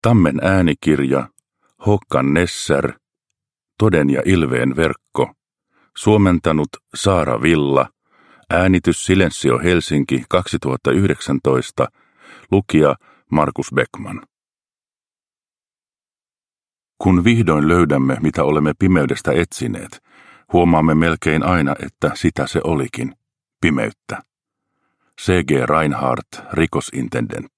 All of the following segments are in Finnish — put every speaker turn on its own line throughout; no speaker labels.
Tammen äänikirja, Håkan Nesser, Toden ja Ilveen verkko, suomentanut Saara Villa, äänitys Silensio Helsinki 2019, lukija Markus Beckman. Kun vihdoin löydämme, mitä olemme pimeydestä etsineet, huomaamme melkein aina, että sitä se olikin, pimeyttä. C.G. Reinhardt, rikosintendentti.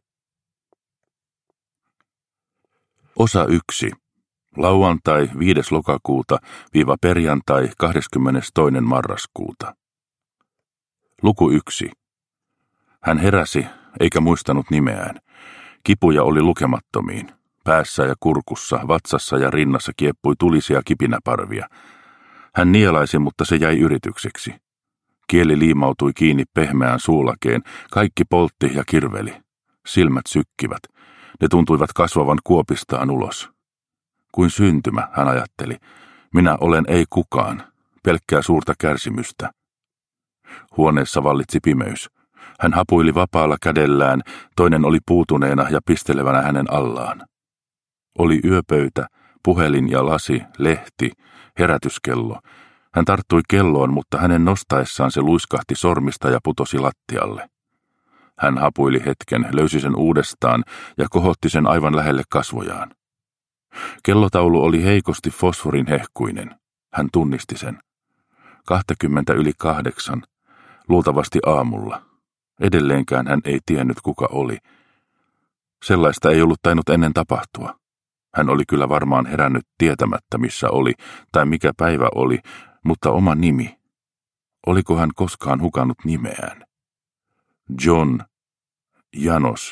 Osa 1. Lauantai 5. lokakuuta - perjantai 22. marraskuuta. Luku 1. Hän heräsi, eikä muistanut nimeään. Kipuja oli lukemattomiin. Päässä ja kurkussa, vatsassa ja rinnassa kieppui tulisia kipinäparvia. Hän nielaisi, mutta se jäi yritykseksi. Kieli liimautui kiinni pehmeään suulakeen, kaikki poltti ja kirveli. Silmät sykkivät. Ne tuntuivat kasvavan kuopistaan ulos. Kuin syntymä, hän ajatteli. Minä olen ei kukaan, pelkkää suurta kärsimystä. Huoneessa vallitsi pimeys. Hän hapuili vapaalla kädellään, toinen oli puutuneena ja pistelevänä hänen allaan. Oli yöpöytä, puhelin ja lasi, lehti, herätyskello. Hän tarttui kelloon, mutta hänen nostaessaan se luiskahti sormista ja putosi lattialle. Hän hapuili hetken, löysi sen uudestaan ja kohotti sen aivan lähelle kasvojaan. Kellotaulu oli heikosti fosforin hehkuinen. Hän tunnisti sen. 7:20, luultavasti aamulla. Edelleenkään hän ei tiennyt, kuka oli. Sellaista ei ollut tainnut ennen tapahtua. Hän oli kyllä varmaan herännyt tietämättä, missä oli tai mikä päivä oli, mutta oma nimi. Oliko hän koskaan hukannut nimeään? John, Janos.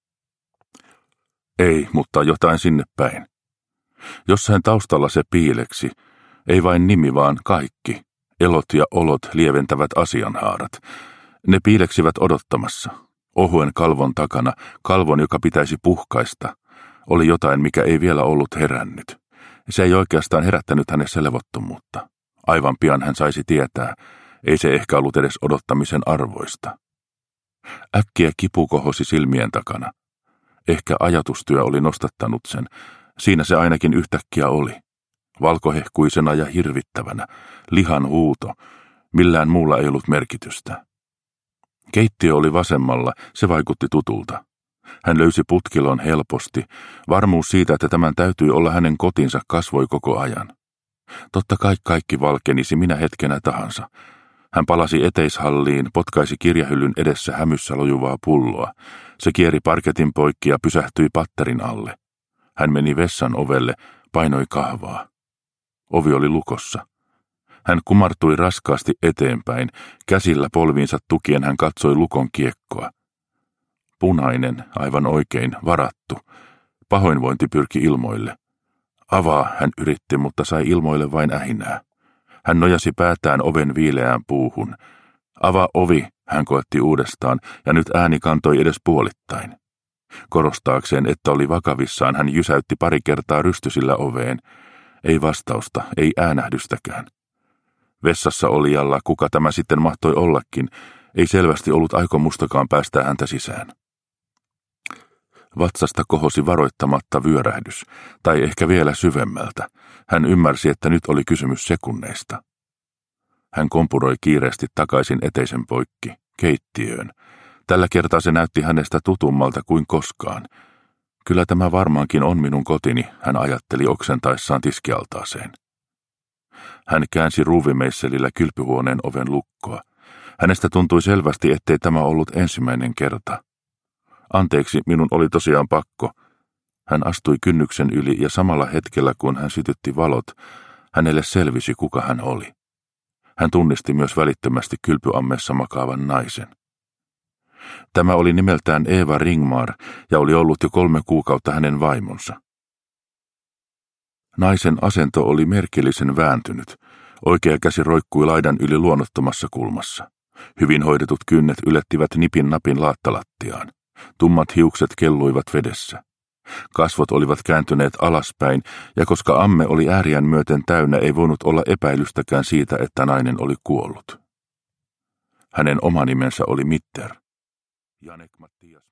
Ei, mutta jotain sinne päin. Jossain taustalla se piileksi. Ei vain nimi, vaan kaikki. Elot ja olot lieventävät asianhaarat. Ne piileksivät odottamassa. Ohuen kalvon takana, kalvon, joka pitäisi puhkaista, oli jotain, mikä ei vielä ollut herännyt. Se ei oikeastaan herättänyt hänessä levottomuutta. Aivan pian hän saisi tietää. Ei se ehkä ollut edes odottamisen arvoista. Äkkiä kipu kohosi silmien takana. Ehkä ajatustyö oli nostattanut sen. Siinä se ainakin yhtäkkiä oli. Valkohehkuisena ja hirvittävänä. Lihan huuto. Millään muulla ei ollut merkitystä. Keittiö oli vasemmalla. Se vaikutti tutulta. Hän löysi putkilon helposti. Varmuus siitä, että tämän täytyi olla hänen kotinsa, kasvoi koko ajan. Totta kai kaikki valkenisi minä hetkenä tahansa. Hän palasi eteishalliin, potkaisi kirjahyllyn edessä hämyssä lojuvaa pulloa. Se kieri parketin poikki ja pysähtyi patterin alle. Hän meni vessan ovelle, painoi kahvaa. Ovi oli lukossa. Hän kumartui raskaasti eteenpäin, käsillä polviinsa tukien hän katsoi lukon kiekkoa. Punainen, aivan oikein, varattu. Pahoinvointi pyrki ilmoille. Avaa, hän yritti, mutta sai ilmoille vain ähinää. Hän nojasi päätään oven viileään puuhun. Avaa ovi, hän koetti uudestaan, ja nyt ääni kantoi edes puolittain. Korostaakseen, että oli vakavissaan, hän jysäytti pari kertaa rystysillä oveen. Ei vastausta, ei äänähdystäkään. Vessassa olijalla, kuka tämä sitten mahtoi ollakin, ei selvästi ollut aikomustakaan päästää häntä sisään. Vatsasta kohosi varoittamatta vyörähdys, tai ehkä vielä syvemmältä. Hän ymmärsi, että nyt oli kysymys sekunneista. Hän kompuroi kiireesti takaisin eteisen poikki, keittiöön. Tällä kertaa se näytti hänestä tutummalta kuin koskaan. Kyllä tämä varmaankin on minun kotini, hän ajatteli oksentaessaan tiskialtaaseen. Hän käänsi ruuvimeisselillä kylpyhuoneen oven lukkoa. Hänestä tuntui selvästi, ettei tämä ollut ensimmäinen kerta. Anteeksi, minun oli tosiaan pakko. Hän astui kynnyksen yli ja samalla hetkellä, kun hän sytytti valot, hänelle selvisi, kuka hän oli. Hän tunnisti myös välittömästi kylpyammessa makaavan naisen. Tämä oli nimeltään Eva Ringmar ja oli ollut jo 3 kuukautta hänen vaimonsa. Naisen asento oli merkillisen vääntynyt. Oikea käsi roikkui laidan yli luonnottomassa kulmassa. Hyvin hoidetut kynnet ylettivät nipin napin laattalattiaan. Tummat hiukset kelluivat vedessä. Kasvot olivat kääntyneet alaspäin, ja koska amme oli ääriään myöten täynnä, ei voinut olla epäilystäkään siitä, että nainen oli kuollut. Hänen oma nimensä oli Mitter. Janek Mattias